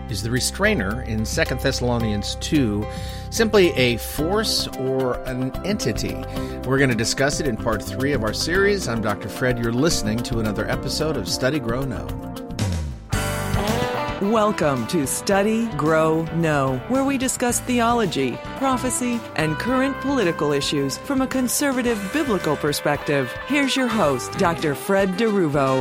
Is the restrainer in 2 Thessalonians 2 simply a force or an entity? We're going to discuss it in part 3 of our series. I'm Dr. Fred. You're listening to another episode of Study, Grow, Know. Welcome to Study, Grow, Know, where we discuss theology, prophecy, and current political issues from a conservative biblical perspective. Here's your host, Dr. Fred DeRuvo.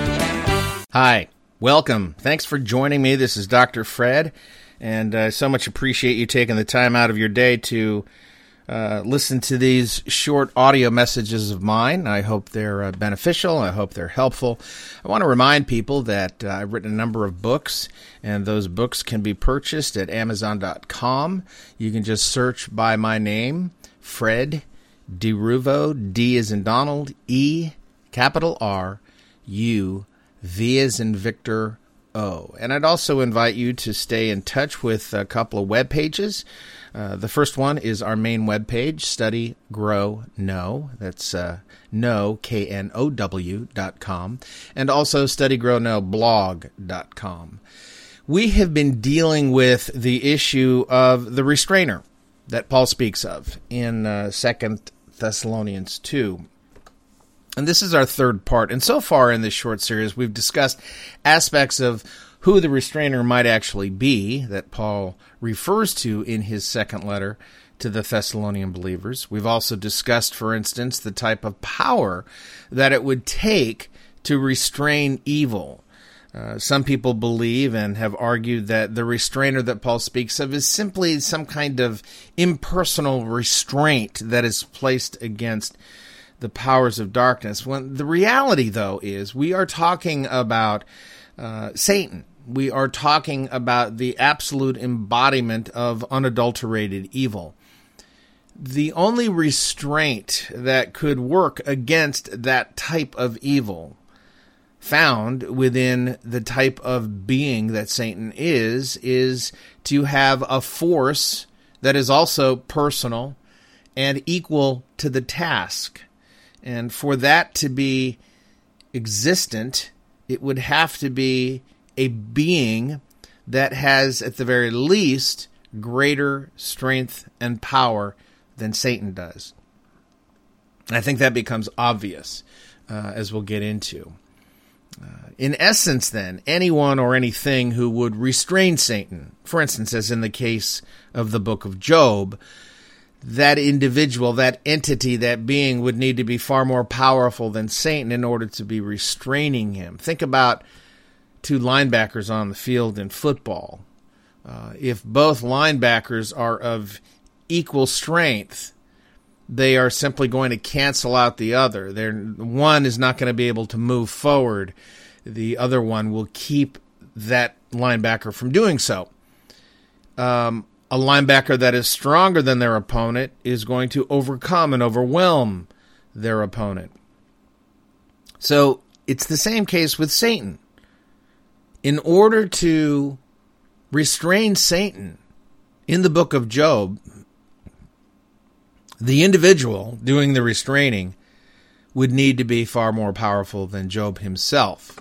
Hi. Welcome. Thanks for joining me. This is Dr. Fred, and I so much appreciate you taking the time out of your day to listen to these short audio messages of mine. I hope they're beneficial. I hope they're helpful. I want to remind people that I've written a number of books, and those books can be purchased at Amazon.com. You can just search by my name, Fred DeRuvo, D as in Donald, E, capital R, U, V as in Victor, O. And I'd also invite you to stay in touch with a couple of web pages. The first one is our main web page, Study, Grow, Know. That's know, K-N-O-W.com. And also StudyGrowKnowBlog.com. We have been dealing with the issue of the restrainer that Paul speaks of in 2 Thessalonians 2. And this is our third part. And so far in this short series, we've discussed aspects of who the restrainer might actually be that Paul refers to in his second letter to the Thessalonian believers. We've also discussed, for instance, the type of power that it would take to restrain evil. Some people believe and have argued that the restrainer that Paul speaks of is simply some kind of impersonal restraint that is placed against the powers of darkness. When the reality, though, is we are talking about Satan. We are talking about the absolute embodiment of unadulterated evil. The only restraint that could work against that type of evil found within the type of being that Satan is to have a force that is also personal and equal to the task. And for that to be existent, it would have to be a being that has, at the very least, greater strength and power than Satan does. I think that becomes obvious, as we'll get into. In essence, then, anyone or anything who would restrain Satan, for instance, as in the case of the book of Job, that individual, that entity, that being would need to be far more powerful than Satan in order to be restraining him. Think about two linebackers on the field in football. If both linebackers are of equal strength, they are simply going to cancel out the other. One is not going to be able to move forward. The other one will keep that linebacker from doing so. A linebacker that is stronger than their opponent is going to overcome and overwhelm their opponent. So it's the same case with Satan. In order to restrain Satan in the book of Job, the individual doing the restraining would need to be far more powerful than Job himself.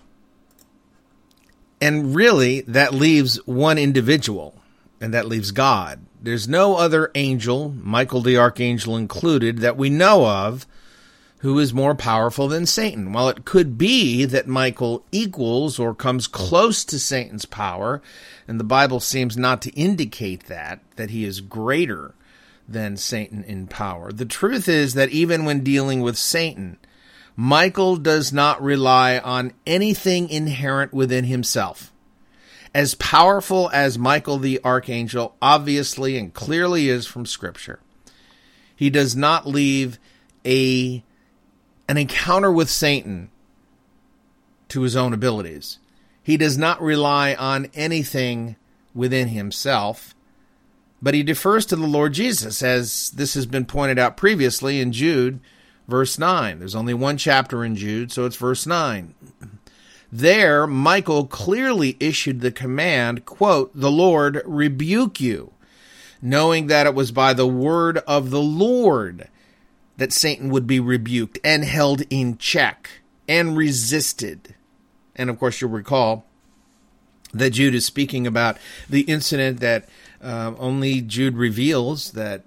And really, that leaves one individual. And that leaves God. There's no other angel, Michael the archangel included, that we know of who is more powerful than Satan. While it could be that Michael equals or comes close to Satan's power, and the Bible seems not to indicate that he is greater than Satan in power. The truth is that even when dealing with Satan, Michael does not rely on anything inherent within himself. As powerful as Michael the archangel obviously and clearly is from Scripture, he does not leave an encounter with Satan to his own abilities. He does not rely on anything within himself, but he defers to the Lord Jesus, as this has been pointed out previously in Jude, verse 9. There's only one chapter in Jude, so it's verse 9. There, Michael clearly issued the command, quote, "The Lord rebuke you," knowing that it was by the word of the Lord that Satan would be rebuked and held in check and resisted. And of course, you'll recall that Jude is speaking about the incident that only Jude reveals, that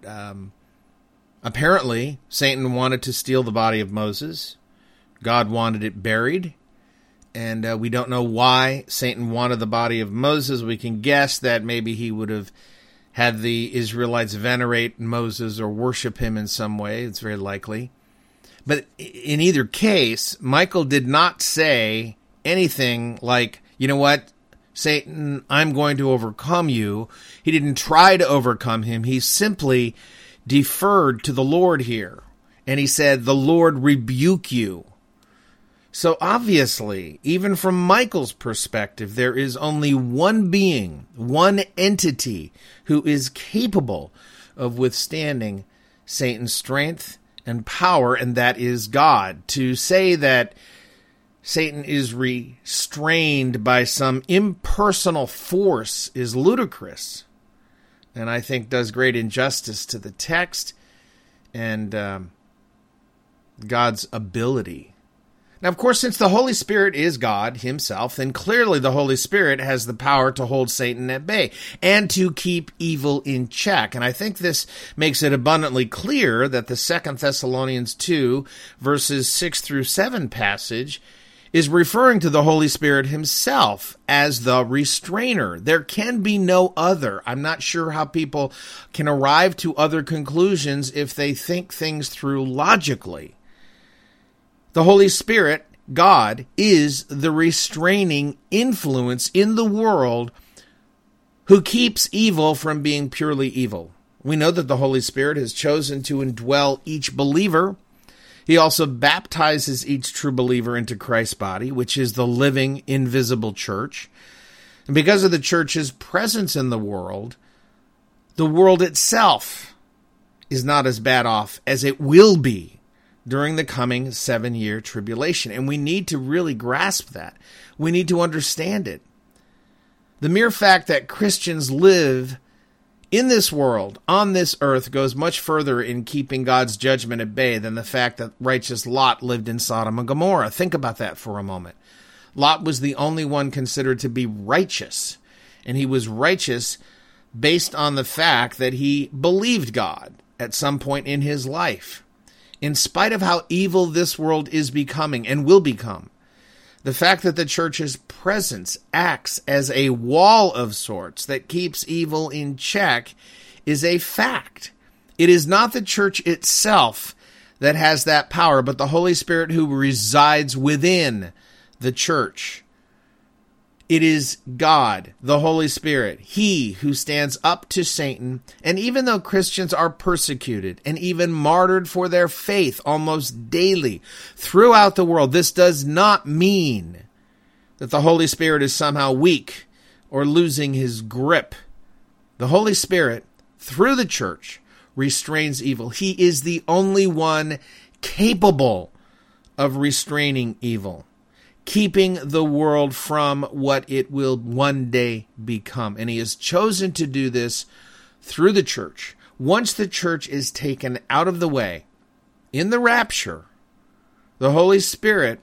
apparently Satan wanted to steal the body of Moses. God wanted it buried. And we don't know why Satan wanted the body of Moses. We can guess that maybe he would have had the Israelites venerate Moses or worship him in some way. It's very likely. But in either case, Michael did not say anything like, you know what, Satan, I'm going to overcome you. He didn't try to overcome him. He simply deferred to the Lord here. And he said, the Lord rebuke you. So obviously, even from Michael's perspective, there is only one being, one entity who is capable of withstanding Satan's strength and power, and that is God. To say that Satan is restrained by some impersonal force is ludicrous, and I think does great injustice to the text and God's ability. Now, of course, since the Holy Spirit is God himself, then clearly the Holy Spirit has the power to hold Satan at bay and to keep evil in check. And I think this makes it abundantly clear that the 2 Thessalonians 2, verses 6 through 7 passage is referring to the Holy Spirit himself as the restrainer. There can be no other. I'm not sure how people can arrive to other conclusions if they think things through logically. The Holy Spirit, God, is the restraining influence in the world who keeps evil from being purely evil. We know that the Holy Spirit has chosen to indwell each believer. He also baptizes each true believer into Christ's body, which is the living, invisible church. And because of the church's presence in the world itself is not as bad off as it will be during the coming 7-year tribulation. And we need to really grasp that. We need to understand it. The mere fact that Christians live in this world, on this earth, goes much further in keeping God's judgment at bay than the fact that righteous Lot lived in Sodom and Gomorrah. Think about that for a moment. Lot was the only one considered to be righteous, and he was righteous based on the fact that he believed God at some point in his life. In spite of how evil this world is becoming and will become, the fact that the church's presence acts as a wall of sorts that keeps evil in check is a fact. It is not the church itself that has that power, but the Holy Spirit who resides within the church. It is God, the Holy Spirit, He who stands up to Satan. And even though Christians are persecuted and even martyred for their faith almost daily throughout the world, this does not mean that the Holy Spirit is somehow weak or losing his grip. The Holy Spirit, through the church, restrains evil. He is the only one capable of restraining evil, keeping the world from what it will one day become. And he has chosen to do this through the church. Once the church is taken out of the way, in the rapture, the Holy Spirit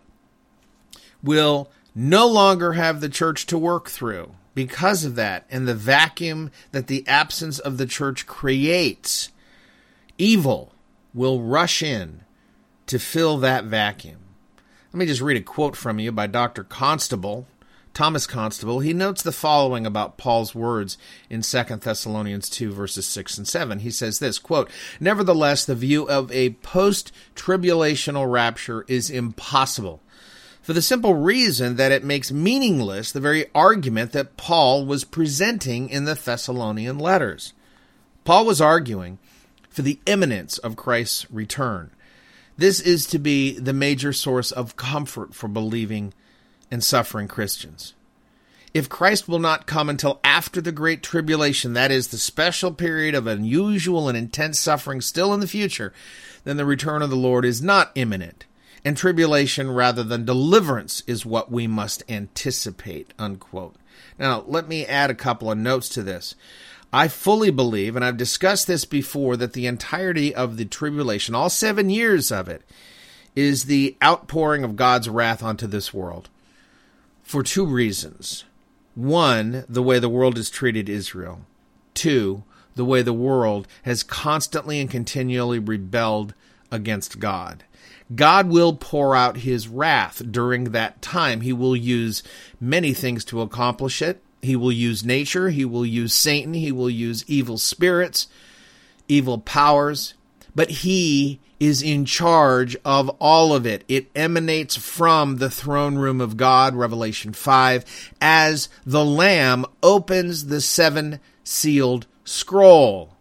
will no longer have the church to work through. Because of that, and the vacuum that the absence of the church creates, evil will rush in to fill that vacuum. Let me just read a quote from you by Dr. Constable, Thomas Constable. He notes the following about Paul's words in 2 Thessalonians 2, verses 6 and 7. He says this, quote, "Nevertheless, the view of a post-tribulational rapture is impossible, for the simple reason that it makes meaningless the very argument that Paul was presenting in the Thessalonian letters." Paul was arguing for the imminence of Christ's return. This is to be the major source of comfort for believing and suffering Christians. If Christ will not come until after the Great Tribulation, that is the special period of unusual and intense suffering still in the future, then the return of the Lord is not imminent, and tribulation rather than deliverance is what we must anticipate, unquote. Now, let me add a couple of notes to this. I fully believe, and I've discussed this before, that the entirety of the tribulation, all 7 years of it, is the outpouring of God's wrath onto this world for two reasons. One, the way the world has treated Israel. Two, the way the world has constantly and continually rebelled against God. God will pour out his wrath during that time. He will use many things to accomplish it. He will use nature. He will use Satan. He will use evil spirits, evil powers. But he is in charge of all of it. It emanates from the throne room of God, Revelation 5, as the Lamb opens the seven-sealed scroll.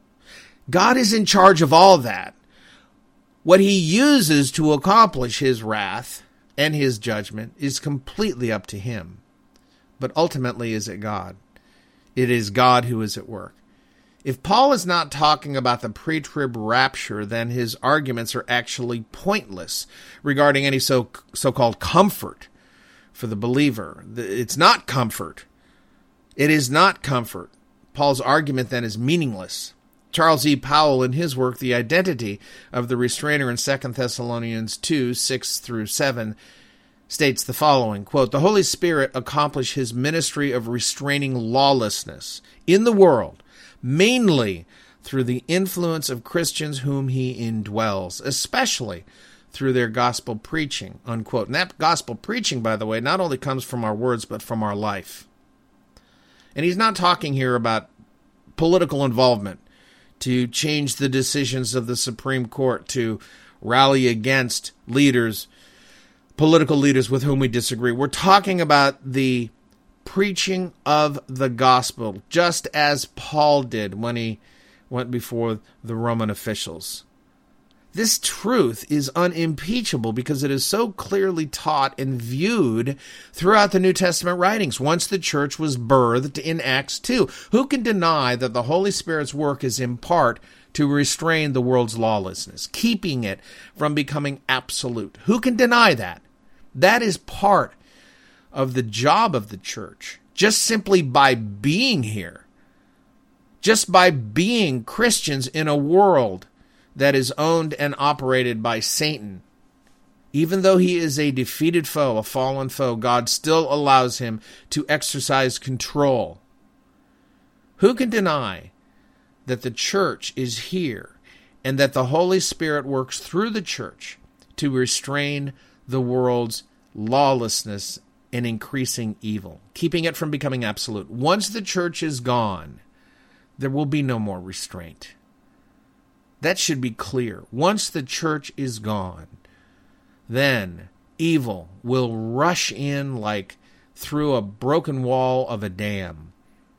God is in charge of all that. What he uses to accomplish his wrath and his judgment is completely up to him. But ultimately, is it God? It is God who is at work. If Paul is not talking about the pre-trib rapture, then his arguments are actually pointless regarding any so-called comfort for the believer. It's not comfort. It is not comfort. Paul's argument then is meaningless. Charles E. Powell, in his work, The Identity of the Restrainer, in 2 Thessalonians 2, 6 through 7, states the following, quote, "The Holy Spirit accomplished his ministry of restraining lawlessness in the world, mainly through the influence of Christians whom he indwells, especially through their gospel preaching," unquote. And that gospel preaching, by the way, not only comes from our words, but from our life. And he's not talking here about political involvement to change the decisions of the Supreme Court, to rally against leaders, political leaders with whom we disagree. We're talking about the preaching of the gospel, just as Paul did when he went before the Roman officials. This truth is unimpeachable because it is so clearly taught and viewed throughout the New Testament writings once the church was birthed in Acts 2. Who can deny that the Holy Spirit's work is in part to restrain the world's lawlessness, keeping it from becoming absolute? Who can deny that? That is part of the job of the church, just simply by being here, just by being Christians in a world that is owned and operated by Satan. Even though he is a defeated foe, a fallen foe, God still allows him to exercise control. Who can deny that the church is here and that the Holy Spirit works through the church to restrain the world's lawlessness and increasing evil, keeping it from becoming absolute? Once the church is gone, there will be no more restraint. That should be clear. Once the church is gone, then evil will rush in like through a broken wall of a dam,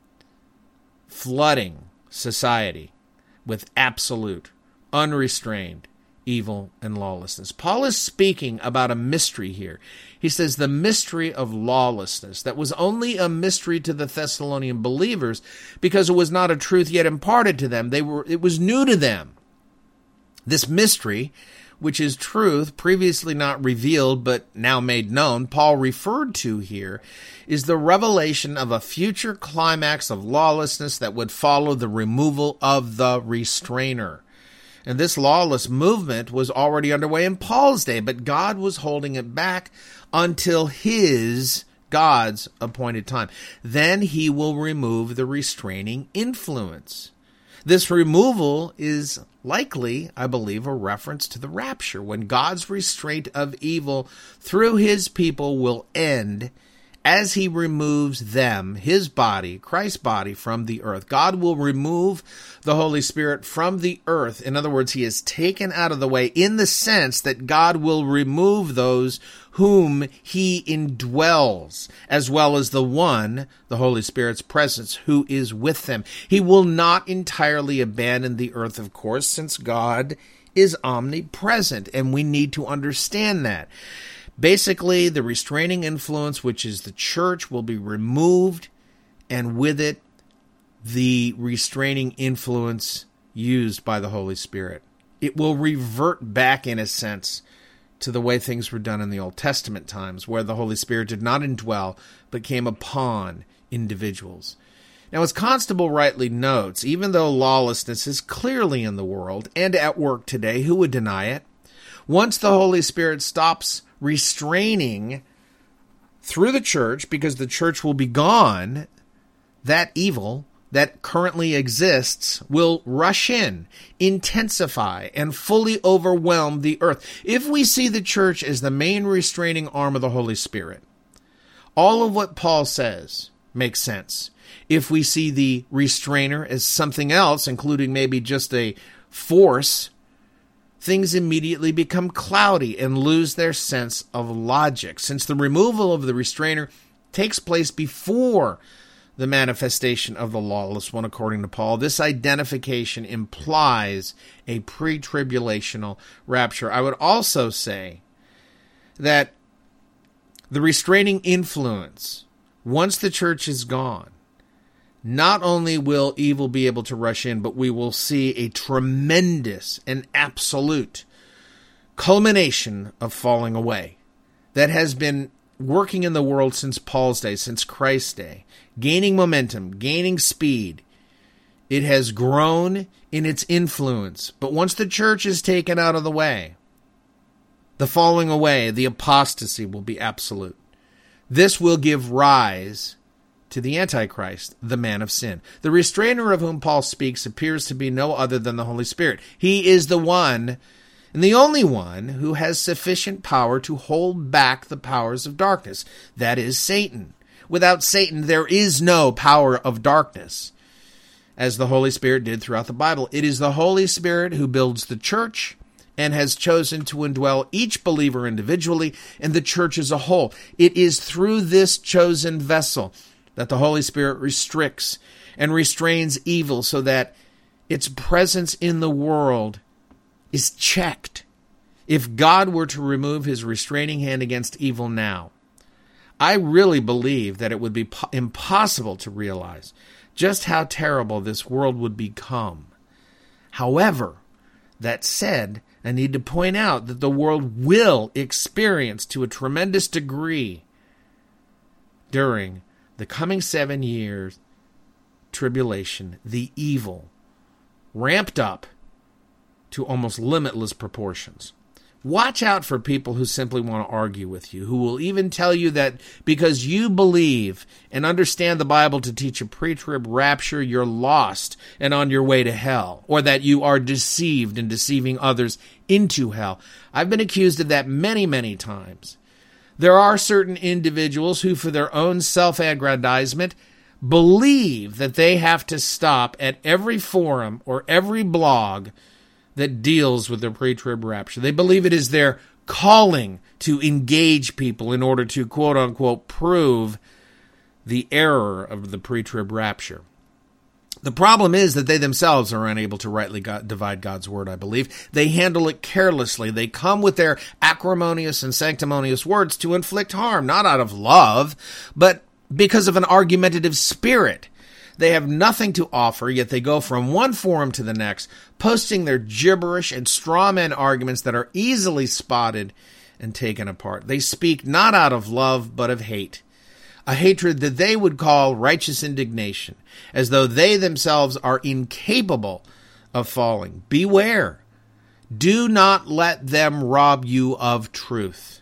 flooding society with absolute, unrestrained evil and lawlessness. Paul is speaking about a mystery here. He says the mystery of lawlessness that was only a mystery to the Thessalonian believers because it was not a truth yet imparted to them. It was new to them. This mystery, which is truth previously not revealed but now made known, Paul referred to here, is the revelation of a future climax of lawlessness that would follow the removal of the restrainer. And this lawless movement was already underway in Paul's day, but God was holding it back until God's appointed time. Then he will remove the restraining influence. This removal is likely, I believe, a reference to the rapture, when God's restraint of evil through his people will end as he removes them, his body, Christ's body, from the earth. God will remove the Holy Spirit from the earth. In other words, he is taken out of the way in the sense that God will remove those whom he indwells, as well as the Holy Spirit's presence, who is with them. He will not entirely abandon the earth, of course, since God is omnipresent, and we need to understand that. Basically, the restraining influence, which is the church, will be removed, and with it, the restraining influence used by the Holy Spirit. It will revert back, in a sense, to the way things were done in the Old Testament times, where the Holy Spirit did not indwell, but came upon individuals. Now, as Constable rightly notes, even though lawlessness is clearly in the world and at work today, who would deny it? Once the Holy Spirit stops restraining through the church, because the church will be gone, that evil that currently exists will rush in, intensify, and fully overwhelm the earth. If we see the church as the main restraining arm of the Holy Spirit, all of what Paul says makes sense. If we see the restrainer as something else, including maybe just a force, things immediately become cloudy and lose their sense of logic, since the removal of the restrainer takes place before the manifestation of the lawless one, according to Paul. This identification implies a pre-tribulational rapture. I would also say that the restraining influence, once the church is gone, not only will evil be able to rush in, but we will see a tremendous and absolute culmination of falling away that has been working in the world since Paul's day, since Christ's day, gaining momentum, gaining speed. It has grown in its influence. But once the church is taken out of the way, the falling away, the apostasy will be absolute. This will give rise to the Antichrist, the man of sin. The restrainer of whom Paul speaks appears to be no other than the Holy Spirit. He is the one and the only one who has sufficient power to hold back the powers of darkness. That is Satan. Without Satan, there is no power of darkness, as the Holy Spirit did throughout the Bible. It is the Holy Spirit who builds the church and has chosen to indwell each believer individually and the church as a whole. It is through this chosen vessel that the Holy Spirit restricts and restrains evil so that its presence in the world is checked. If God were to remove his restraining hand against evil now, I really believe that it would be impossible to realize just how terrible this world would become. However, that said, I need to point out that the world will experience to a tremendous degree during the coming 7 years tribulation, the evil ramped up to almost limitless proportions. Watch out for people who simply want to argue with you, who will even tell you that because you believe and understand the Bible to teach a pre-trib rapture, you're lost and on your way to hell, or that you are deceived and deceiving others into hell. I've been accused of that many, many times. There are certain individuals who, for their own self-aggrandizement, believe that they have to stop at every forum or every blog that deals with the pre-trib rapture. They believe it is their calling to engage people in order to, quote-unquote, prove the error of the pre-trib rapture. The problem is that they themselves are unable to rightly divide God's word, I believe. They handle it carelessly. They come with their acrimonious and sanctimonious words to inflict harm, not out of love, but because of an argumentative spirit. They have nothing to offer, yet they go from one forum to the next, posting their gibberish and strawman arguments that are easily spotted and taken apart. They speak not out of love, but of hate. A hatred that they would call righteous indignation, as though they themselves are incapable of falling. Beware. Do not let them rob you of truth.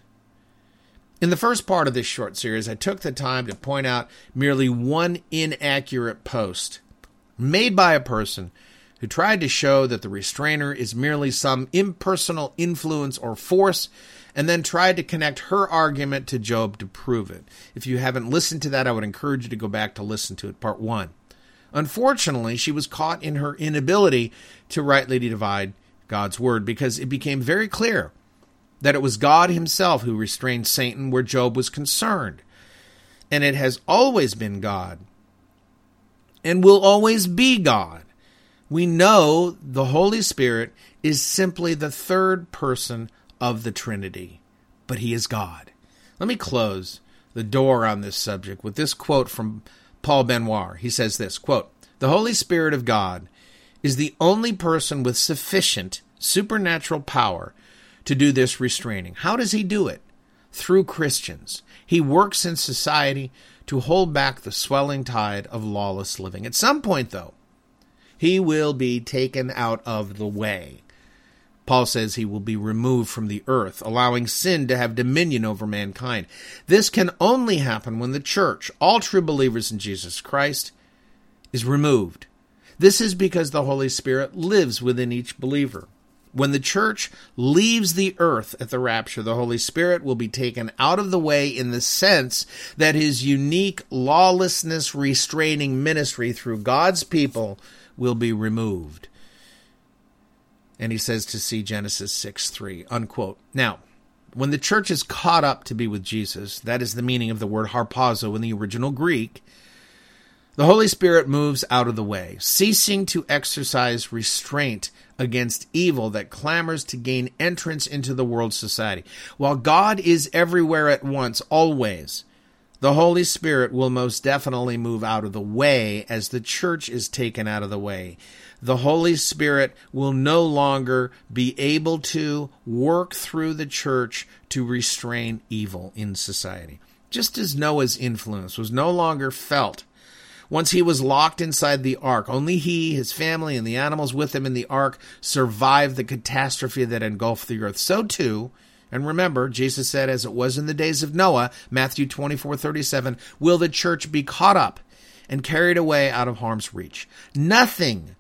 In the first part of this short series, I took the time to point out merely one inaccurate post made by a person who tried to show that the restrainer is merely some impersonal influence or force, and then tried to connect her argument to Job to prove it. If you haven't listened to that, I would encourage you to go back to listen to it, part 1. Unfortunately, she was caught in her inability to rightly divide God's word, because it became very clear that it was God himself who restrained Satan where Job was concerned. And it has always been God and will always be God. We know the Holy Spirit is simply the third person of the Trinity, but he is God. Let me close the door on this subject with this quote from Paul Benoit. He says this, quote, "The Holy Spirit of God is the only person with sufficient supernatural power to do this restraining. How does he do it? Through Christians. He works in society to hold back the swelling tide of lawless living. At some point, though, he will be taken out of the way. Paul says he will be removed from the earth, allowing sin to have dominion over mankind. This can only happen when the church, all true believers in Jesus Christ, is removed. This is because the Holy Spirit lives within each believer. When the church leaves the earth at the rapture, the Holy Spirit will be taken out of the way in the sense that his unique lawlessness restraining ministry through God's people will be removed. And he says to see Genesis 6:3, unquote. Now, when the church is caught up to be with Jesus, that is the meaning of the word harpazo in the original Greek, the Holy Spirit moves out of the way, ceasing to exercise restraint against evil that clamors to gain entrance into the world's society. While God is everywhere at once, always, the Holy Spirit will most definitely move out of the way as the church is taken out of the way. The Holy Spirit will no longer be able to work through the church to restrain evil in society. Just as Noah's influence was no longer felt once he was locked inside the ark, only he, his family, and the animals with him in the ark survived the catastrophe that engulfed the earth. So too, and remember, Jesus said, as it was in the days of Noah, Matthew 24:37, will the church be caught up and carried away out of harm's reach. Nothing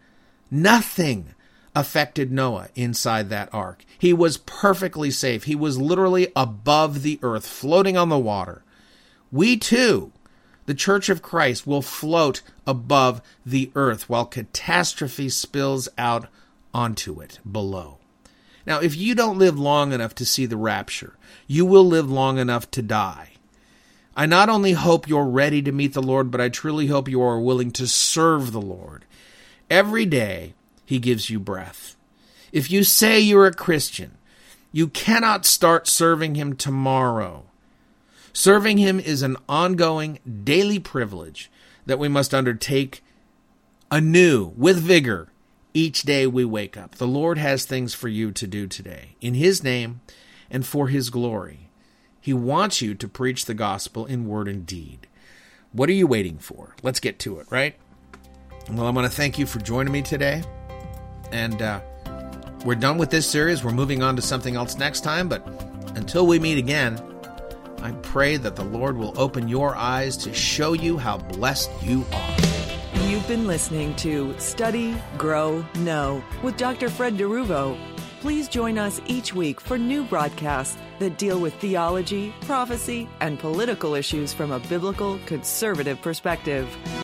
affected Noah inside that ark. He was perfectly safe. He was literally above the earth, floating on the water. We too, the Church of Christ, will float above the earth while catastrophe spills out onto it below. Now, if you don't live long enough to see the rapture, you will live long enough to die. I not only hope you're ready to meet the Lord, but I truly hope you are willing to serve the Lord. Every day, he gives you breath. If you say you're a Christian, you cannot start serving him tomorrow. Serving him is an ongoing daily privilege that we must undertake anew with vigor each day we wake up. The Lord has things for you to do today in his name and for his glory. He wants you to preach the gospel in word and deed. What are you waiting for? Let's get to it, right? Well, I want to thank you for joining me today. And we're done with this series. We're moving on to something else next time. But until we meet again, I pray that the Lord will open your eyes to show you how blessed you are. You've been listening to Study, Grow, Know with Dr. Fred DeRuvo. Please join us each week for new broadcasts that deal with theology, prophecy, and political issues from a biblical, conservative perspective.